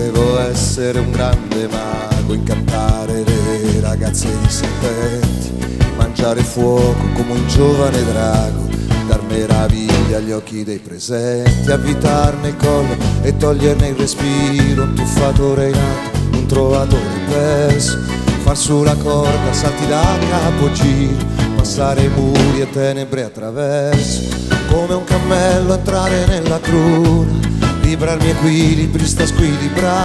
Volevo essere un grande mago, incantare le ragazze di serpenti, mangiare fuoco come un giovane drago, dar meraviglia agli occhi dei presenti, avvitarne il collo e toglierne il respiro, un tuffatore in alto, un trovatore perso, far su la corda, salti da capogiro, passare i muri e tenebre attraverso, come un cammello entrare nella cruna, vibrarmi equilibri, sta squilibrare.